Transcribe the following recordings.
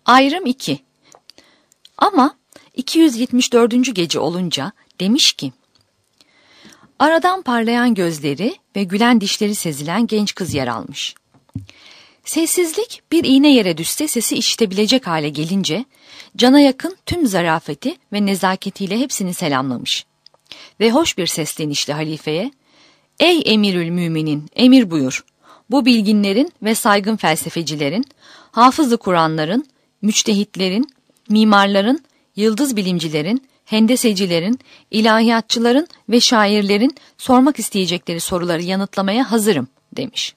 Ayrım 2. Ama 274. gece olunca demiş ki, aradan parlayan gözleri ve gülen dişleri sezilen genç kız yer almış. Sessizlik bir iğne yere düşse sesi işitebilecek hale gelince, cana yakın tüm zarafeti ve nezaketiyle hepsini selamlamış. Ve hoş bir seslenişle halifeye, "Ey emirül müminin, emir buyur. Bu bilginlerin ve saygın felsefecilerin, hafız-ı Kur'anların, müçtehitlerin, mimarların, yıldız bilimcilerin, hendesecilerin, ilahiyatçıların ve şairlerin sormak isteyecekleri soruları yanıtlamaya hazırım," demiş.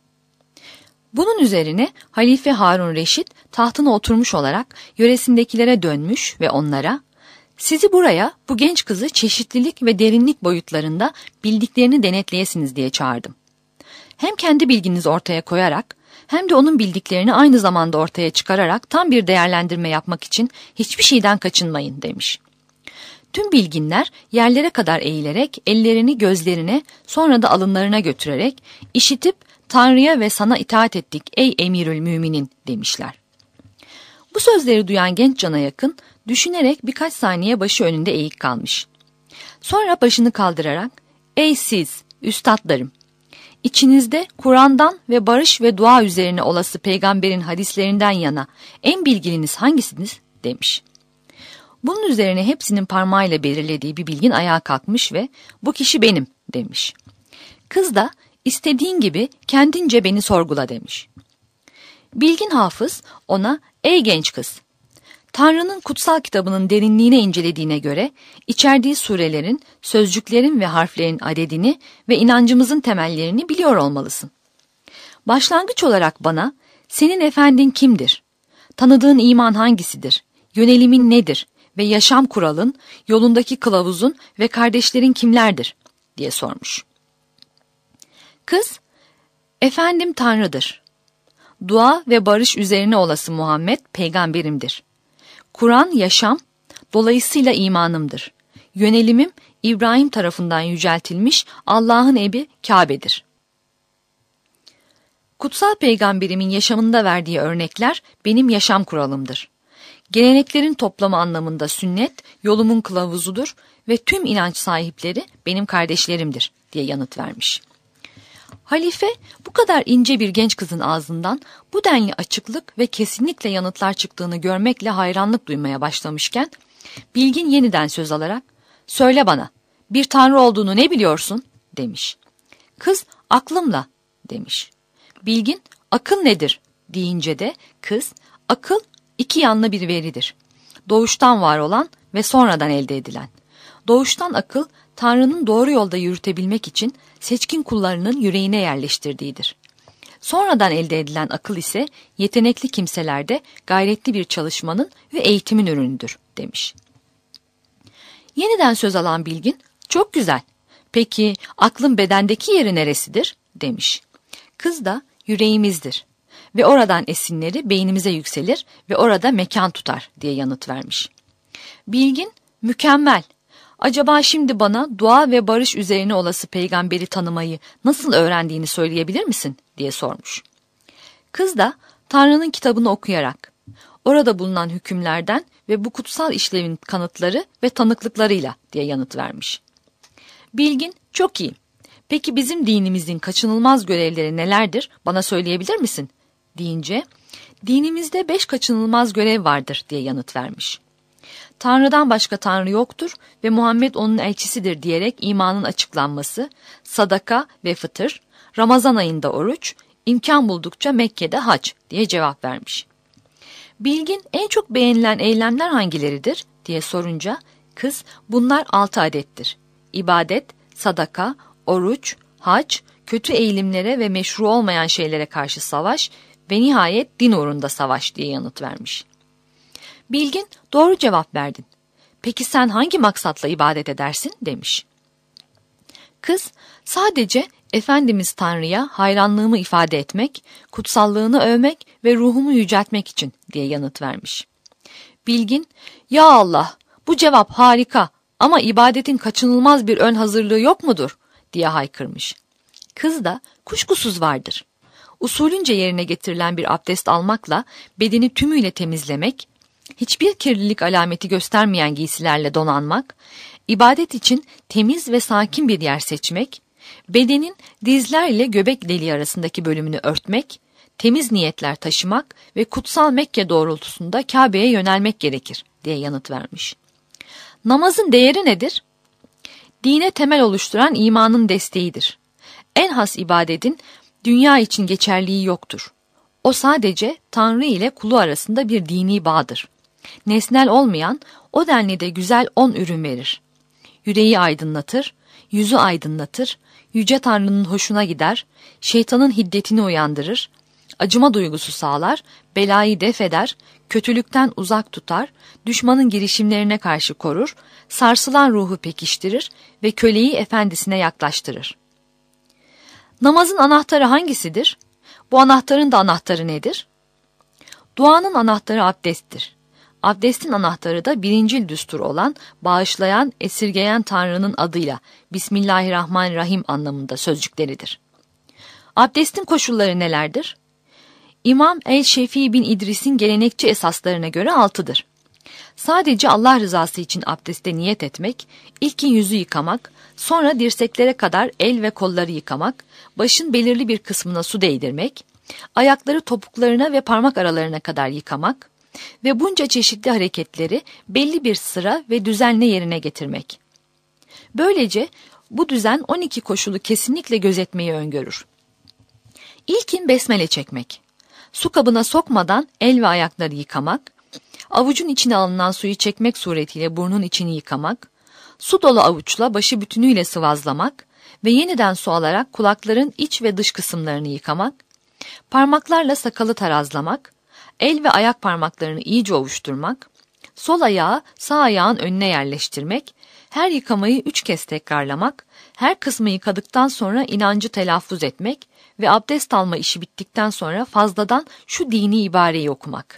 Bunun üzerine Halife Harun Reşit tahtına oturmuş olarak yöresindekilere dönmüş ve onlara, "Sizi buraya bu genç kızı çeşitlilik ve derinlik boyutlarında bildiklerini denetleyesiniz diye çağırdım. Hem kendi bilginizi ortaya koyarak hem de onun bildiklerini aynı zamanda ortaya çıkararak tam bir değerlendirme yapmak için hiçbir şeyden kaçınmayın," demiş. Tüm bilginler yerlere kadar eğilerek ellerini gözlerine sonra da alınlarına götürerek işitip "Tanrı'ya ve sana itaat ettik ey emirül müminin," demişler. Bu sözleri duyan genç cana yakın düşünerek birkaç saniye başı önünde eğik kalmış. Sonra başını kaldırarak, "Ey siz, üstadlarım! İçinizde Kur'an'dan ve barış ve dua üzerine olası peygamberin hadislerinden yana en bilgiliniz hangisiniz?" demiş. Bunun üzerine hepsinin parmağıyla belirlediği bir bilgin ayağa kalkmış ve "Bu kişi benim," demiş. Kız da "İstediğin gibi kendince beni sorgula," demiş. Bilgin hafız ona, "Ey genç kız! Tanrı'nın kutsal kitabının derinliğine incelediğine göre içerdiği surelerin, sözcüklerin ve harflerin adedini ve inancımızın temellerini biliyor olmalısın. Başlangıç olarak bana, senin efendin kimdir? Tanıdığın iman hangisidir? Yönelimin nedir? Ve yaşam kuralın, yolundaki kılavuzun ve kardeşlerin kimlerdir?" diye sormuş. Kız, "Efendim Tanrı'dır. Dua ve barış üzerine olası Muhammed peygamberimdir. Kur'an yaşam, dolayısıyla imanımdır. Yönelimim İbrahim tarafından yüceltilmiş Allah'ın evi Kabe'dir. Kutsal peygamberimin yaşamında verdiği örnekler benim yaşam kuralımdır. Geleneklerin toplamı anlamında sünnet, yolumun kılavuzudur ve tüm inanç sahipleri benim kardeşlerimdir," diye yanıt vermiş. Halife bu kadar ince bir genç kızın ağzından bu denli açıklık ve kesinlikle yanıtlar çıktığını görmekle hayranlık duymaya başlamışken, bilgin yeniden söz alarak, "Söyle bana, bir tanrı olduğunu ne biliyorsun?" demiş. Kız, "Aklımla," demiş. Bilgin, "Akıl nedir?" deyince de kız, "Akıl iki yanlı bir veridir. Doğuştan var olan ve sonradan elde edilen. Doğuştan akıl, Tanrı'nın doğru yolda yürütebilmek için seçkin kullarının yüreğine yerleştirdiğidir. Sonradan elde edilen akıl ise yetenekli kimselerde gayretli bir çalışmanın ve eğitimin ürünüdür," demiş. Yeniden söz alan bilgin, "Çok güzel. Peki aklın bedendeki yeri neresidir?" demiş. Kız da, "Yüreğimizdir ve oradan esinleri beynimize yükselir ve orada mekan tutar," diye yanıt vermiş. Bilgin, "Mükemmel. Acaba şimdi bana dua ve barış üzerine olası peygamberi tanımayı nasıl öğrendiğini söyleyebilir misin?" diye sormuş. Kız da Tanrı'nın kitabını okuyarak, orada bulunan hükümlerden ve bu kutsal işlevin kanıtları ve tanıklıklarıyla diye yanıt vermiş. Bilgin, "Çok iyi. Peki bizim dinimizin kaçınılmaz görevleri nelerdir? Bana söyleyebilir misin?" deyince, "Dinimizde 5 kaçınılmaz görev vardır," diye yanıt vermiş. Tanrı'dan başka Tanrı yoktur ve Muhammed onun elçisidir diyerek imanın açıklanması, sadaka ve fıtır, Ramazan ayında oruç, imkan buldukça Mekke'de hac diye cevap vermiş. Bilgin, "En çok beğenilen eylemler hangileridir?" diye sorunca, kız, "Bunlar 6 adettir. İbadet, sadaka, oruç, hac, kötü eğilimlere ve meşru olmayan şeylere karşı savaş ve nihayet din uğrunda savaş," diye yanıt vermiş. Bilgin, "Doğru cevap verdin. Peki sen hangi maksatla ibadet edersin?" demiş. Kız, "Sadece Efendimiz Tanrı'ya hayranlığımı ifade etmek, kutsallığını övmek ve ruhumu yüceltmek için," diye yanıt vermiş. Bilgin, "Ya Allah, bu cevap harika ama ibadetin kaçınılmaz bir ön hazırlığı yok mudur?" diye haykırmış. Kız da, "Kuşkusuz vardır. Usulünce yerine getirilen bir abdest almakla bedeni tümüyle temizlemek, hiçbir kirlilik alameti göstermeyen giysilerle donanmak, ibadet için temiz ve sakin bir yer seçmek, bedenin dizler ile göbek deliği arasındaki bölümünü örtmek, temiz niyetler taşımak ve kutsal Mekke doğrultusunda Kabe'ye yönelmek gerekir diye yanıt vermiş. Namazın değeri nedir? Dine temel oluşturan imanın desteğidir. En has ibadetin dünya için geçerliği yoktur. O sadece Tanrı ile kulu arasında bir dini bağdır. Nesnel olmayan, o denli de güzel 10 ürün verir. Yüreği aydınlatır, yüzü aydınlatır, Yüce Tanrı'nın hoşuna gider, şeytanın hiddetini uyandırır, acıma duygusu sağlar, belayı def eder, kötülükten uzak tutar, düşmanın girişimlerine karşı korur, sarsılan ruhu pekiştirir ve köleyi efendisine yaklaştırır. Namazın anahtarı hangisidir? Bu anahtarın da anahtarı nedir? Duanın anahtarı abdesttir. Abdestin anahtarı da birincil düstur olan bağışlayan, esirgeyen Tanrı'nın adıyla Bismillahirrahmanirrahim anlamında sözcükleridir. Abdestin koşulları nelerdir? İmam el-Şefii bin İdris'in gelenekçi esaslarına göre 6'dır. Sadece Allah rızası için abdeste niyet etmek, ilkin yüzü yıkamak, sonra dirseklere kadar el ve kolları yıkamak, başın belirli bir kısmına su değdirmek, ayakları topuklarına ve parmak aralarına kadar yıkamak ve bunca çeşitli hareketleri belli bir sıra ve düzenle yerine getirmek. Böylece bu düzen 12 koşulu kesinlikle gözetmeyi öngörür. İlkin besmele çekmek. Su kabına sokmadan el ve ayakları yıkamak, avucun içine alınan suyu çekmek suretiyle burnun içini yıkamak, su dolu avuçla başı bütünüyle sıvazlamak ve yeniden su alarak kulakların iç ve dış kısımlarını yıkamak, parmaklarla sakalı tarazlamak, el ve ayak parmaklarını iyice ovuşturmak, sol ayağı sağ ayağın önüne yerleştirmek, her yıkamayı 3 kez tekrarlamak, her kısmı yıkadıktan sonra inancı telaffuz etmek ve abdest alma işi bittikten sonra fazladan şu dini ibareyi okumak.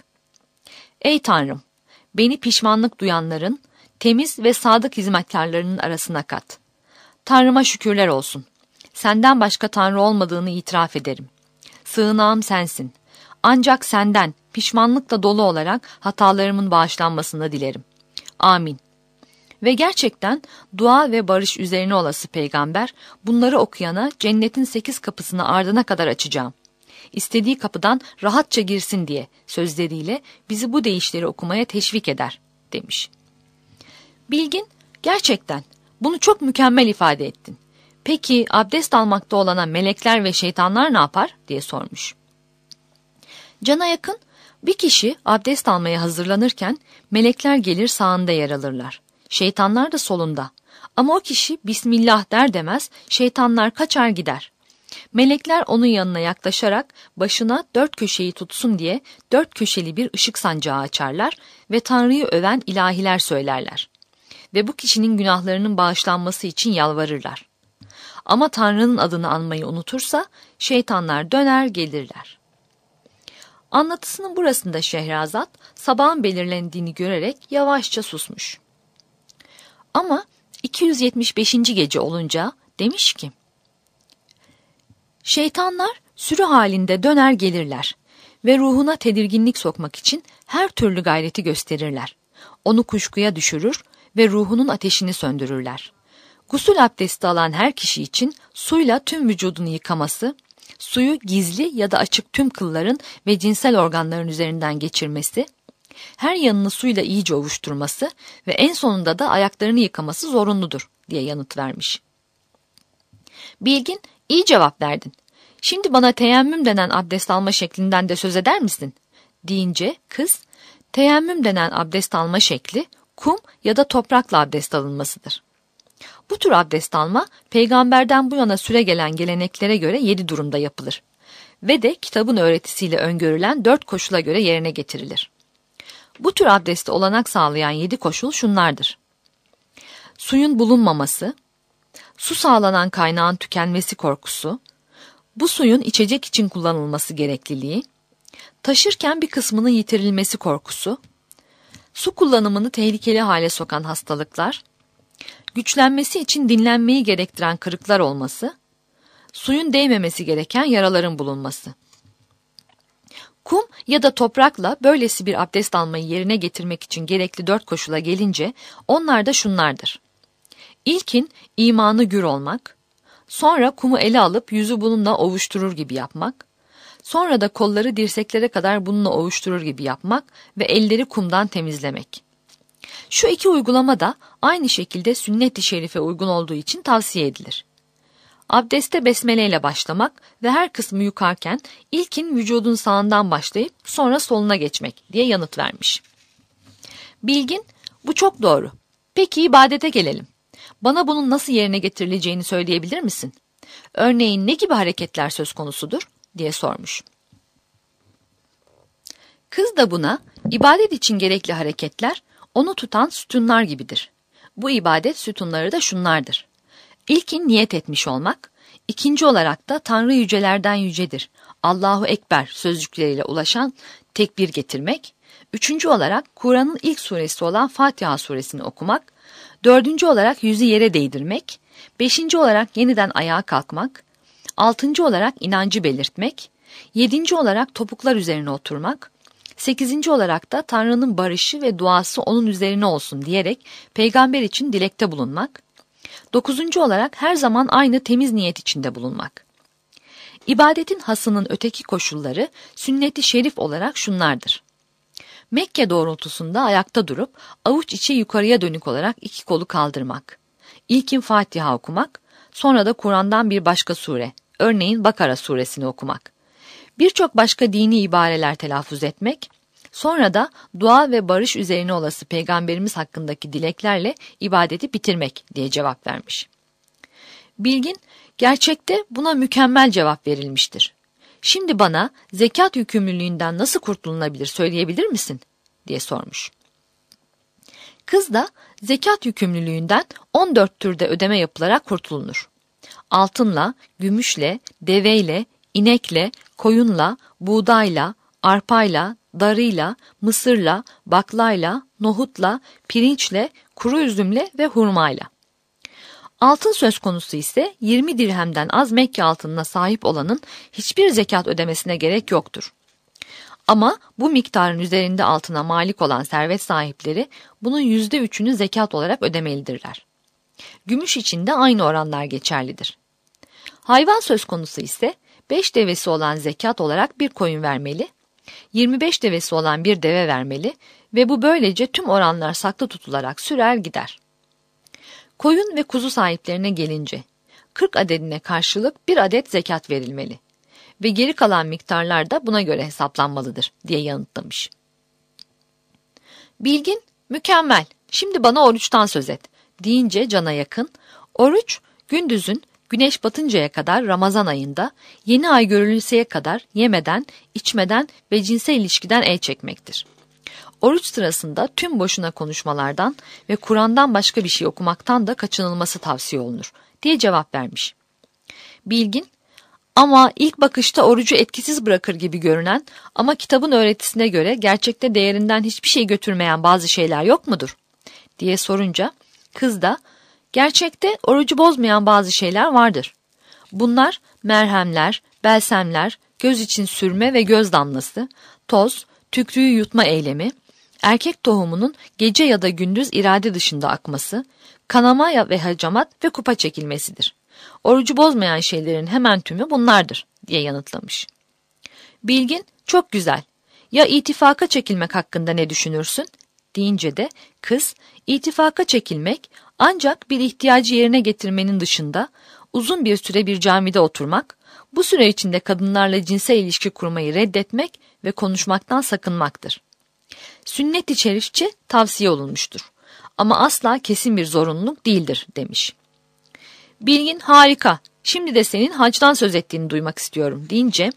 Ey Tanrım! Beni pişmanlık duyanların, temiz ve sadık hizmetkarlarının arasına kat. Tanrıma şükürler olsun. Senden başka Tanrı olmadığını itiraf ederim. Sığınağım sensin. Ancak senden pişmanlıkla dolu olarak hatalarımın bağışlanmasını dilerim. Amin. Ve gerçekten dua ve barış üzerine olası peygamber, bunları okuyana cennetin 8 kapısını ardına kadar açacağım. İstediği kapıdan rahatça girsin diye sözleriyle bizi bu deyişleri okumaya teşvik eder, demiş. Bilgin, gerçekten bunu çok mükemmel ifade ettin. Peki abdest almakta olana melekler ve şeytanlar ne yapar diye sormuş. Cana yakın, bir kişi abdest almaya hazırlanırken melekler gelir sağında yer alırlar. Şeytanlar da solunda. Ama o kişi Bismillah der demez şeytanlar kaçar gider. Melekler onun yanına yaklaşarak başına 4 köşeyi tutsun diye 4 köşeli bir ışık sancağı açarlar ve Tanrı'yı öven ilahiler söylerler. Ve bu kişinin günahlarının bağışlanması için yalvarırlar. Ama Tanrı'nın adını anmayı unutursa şeytanlar döner gelirler. Anlatısının burasında Şehrazat sabahın belirlendiğini görerek yavaşça susmuş. Ama 275. gece olunca demiş ki, şeytanlar sürü halinde döner gelirler ve ruhuna tedirginlik sokmak için her türlü gayreti gösterirler. Onu kuşkuya düşürür ve ruhunun ateşini söndürürler. Gusül abdesti alan her kişi için suyla tüm vücudunu yıkaması, suyu gizli ya da açık tüm kılların ve cinsel organların üzerinden geçirmesi, her yanını suyla iyice ovuşturması ve en sonunda da ayaklarını yıkaması zorunludur diye yanıt vermiş. Bilgin, iyi cevap verdin. Şimdi bana teyemmüm denen abdest alma şeklinden de söz eder misin? Deyince kız, teyemmüm denen abdest alma şekli kum ya da toprakla abdest alınmasıdır. Bu tür abdest alma peygamberden bu yana süregelen geleneklere göre 7 durumda yapılır ve de kitabın öğretisiyle öngörülen 4 koşula göre yerine getirilir. Bu tür abdeste olanak sağlayan 7 koşul şunlardır. Suyun bulunmaması, su sağlanan kaynağın tükenmesi korkusu, bu suyun içecek için kullanılması gerekliliği, taşırken bir kısmının yitirilmesi korkusu, su kullanımını tehlikeli hale sokan hastalıklar, güçlenmesi için dinlenmeyi gerektiren kırıklar olması, suyun değmemesi gereken yaraların bulunması. Kum ya da toprakla böylesi bir abdest almayı yerine getirmek için gerekli 4 koşula gelince onlar da şunlardır. İlkin imanı gür olmak, sonra kumu ele alıp yüzü bununla ovuşturur gibi yapmak, sonra da kolları dirseklere kadar bununla ovuşturur gibi yapmak ve elleri kumdan temizlemek. Şu 2 uygulama da aynı şekilde sünnet-i şerife uygun olduğu için tavsiye edilir. Abdeste besmele ile başlamak ve her kısmı yukarken ilkin vücudun sağından başlayıp sonra soluna geçmek diye yanıt vermiş. Bilgin, bu çok doğru. Peki ibadete gelelim. Bana bunun nasıl yerine getirileceğini söyleyebilir misin? Örneğin ne gibi hareketler söz konusudur diye sormuş. Kız da buna ibadet için gerekli hareketler onu tutan sütunlar gibidir. Bu ibadet sütunları da şunlardır. İlkin niyet etmiş olmak, ikinci olarak da Tanrı yücelerden yücedir, Allahu Ekber sözcükleriyle ulaşan tekbir getirmek, üçüncü olarak Kur'an'ın ilk suresi olan Fatiha suresini okumak, dördüncü olarak yüzü yere değdirmek, beşinci olarak yeniden ayağa kalkmak, altıncı olarak inancı belirtmek, yedinci olarak topuklar üzerine oturmak, 8. olarak da Tanrı'nın barışı ve duası onun üzerine olsun diyerek peygamber için dilekte bulunmak, 9. olarak her zaman aynı temiz niyet içinde bulunmak. İbadetin hasının öteki koşulları sünnet-i şerif olarak şunlardır. Mekke doğrultusunda ayakta durup avuç içi yukarıya dönük olarak 2 kolu kaldırmak. İlkin Fatiha okumak, sonra da Kur'an'dan bir başka sure, örneğin Bakara suresini okumak. Birçok başka dini ibareler telaffuz etmek, sonra da dua ve barış üzerine olası peygamberimiz hakkındaki dileklerle ibadeti bitirmek diye cevap vermiş. Bilgin, gerçekte buna mükemmel cevap verilmiştir. Şimdi bana zekat yükümlülüğünden nasıl kurtulunabilir söyleyebilir misin diye sormuş. Kız da zekat yükümlülüğünden 14 türde ödeme yapılarak kurtulunur. Altınla, gümüşle, deveyle, inekle, koyunla, buğdayla, arpayla, darıyla, mısırla, baklayla, nohutla, pirinçle, kuru üzümle ve hurmayla. Altın söz konusu ise 20 dirhemden az Mekke altınına sahip olanın hiçbir zekat ödemesine gerek yoktur. Ama bu miktarın üzerinde altına malik olan servet sahipleri bunun %3'ünü zekat olarak ödemelidirler. Gümüş için de aynı oranlar geçerlidir. Hayvan söz konusu ise 5 devesi olan zekat olarak bir koyun vermeli, 25 devesi olan bir deve vermeli ve bu böylece tüm oranlar saklı tutularak sürer gider. Koyun ve kuzu sahiplerine gelince 40 adedine karşılık 1 adet zekat verilmeli ve geri kalan miktarlar da buna göre hesaplanmalıdır diye yanıtlamış. Bilgin, mükemmel, şimdi bana oruçtan söz et deyince cana yakın, oruç gündüzün güneş batıncaya kadar Ramazan ayında yeni ay görülünseye kadar yemeden, içmeden ve cinsel ilişkiden el çekmektir. Oruç sırasında tüm boşuna konuşmalardan ve Kur'an'dan başka bir şey okumaktan da kaçınılması tavsiye olunur diye cevap vermiş. Bilgin, ama ilk bakışta orucu etkisiz bırakır gibi görünen ama kitabın öğretisine göre gerçekte değerinden hiçbir şey götürmeyen bazı şeyler yok mudur diye sorunca kız da gerçekte orucu bozmayan bazı şeyler vardır. Bunlar merhemler, belsemler, göz için sürme ve göz damlası, toz, tükrüğü yutma eylemi, erkek tohumunun gece ya da gündüz irade dışında akması, kanama ve hacamat ve kupa çekilmesidir. Orucu bozmayan şeylerin hemen tümü bunlardır diye yanıtlamış. Bilgin, çok güzel. Ya itifaka çekilmek hakkında ne düşünürsün? Deyince de kız, itifaka çekilmek ancak bir ihtiyacı yerine getirmenin dışında uzun bir süre bir camide oturmak, bu süre içinde kadınlarla cinsel ilişki kurmayı reddetmek ve konuşmaktan sakınmaktır. Sünnet-i şerifçe tavsiye olunmuştur ama asla kesin bir zorunluluk değildir demiş. Bilgin, harika, şimdi de senin hacdan söz ettiğini duymak istiyorum deyince,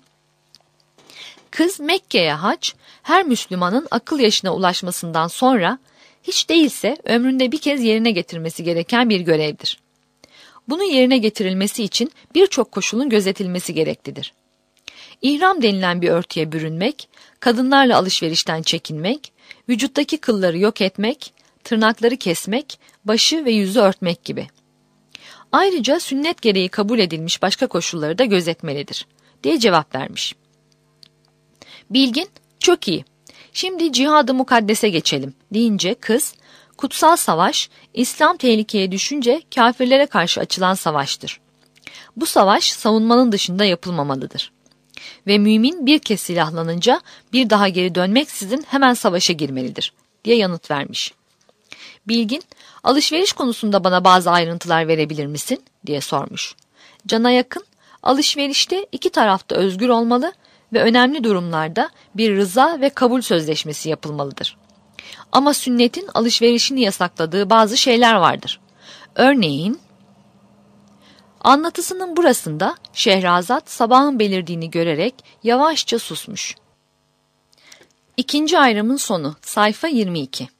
kız Mekke'ye hac, her Müslümanın akıl yaşına ulaşmasından sonra hiç değilse ömründe bir kez yerine getirmesi gereken bir görevdir. Bunun yerine getirilmesi için birçok koşulun gözetilmesi gereklidir. İhram denilen bir örtüye bürünmek, kadınlarla alışverişten çekinmek, vücuttaki kılları yok etmek, tırnakları kesmek, başı ve yüzü örtmek gibi. Ayrıca sünnet gereği kabul edilmiş başka koşulları da gözetmelidir diye cevap vermiş. Bilgin, çok iyi. Şimdi cihad-ı mukaddese geçelim deyince kız, kutsal savaş, İslam tehlikeye düşünce kafirlere karşı açılan savaştır. Bu savaş savunmanın dışında yapılmamalıdır. Ve mümin bir kez silahlanınca bir daha geri dönmeksizin hemen savaşa girmelidir diye yanıt vermiş. Bilgin, alışveriş konusunda bana bazı ayrıntılar verebilir misin diye sormuş. Cana yakın, alışverişte iki tarafta özgür olmalı ve önemli durumlarda bir rıza ve kabul sözleşmesi yapılmalıdır. Ama sünnetin alışverişini yasakladığı bazı şeyler vardır. Örneğin, anlatısının burasında Şehrazat sabahın belirdiğini görerek yavaşça susmuş. İkinci ayrımın sonu, sayfa 22.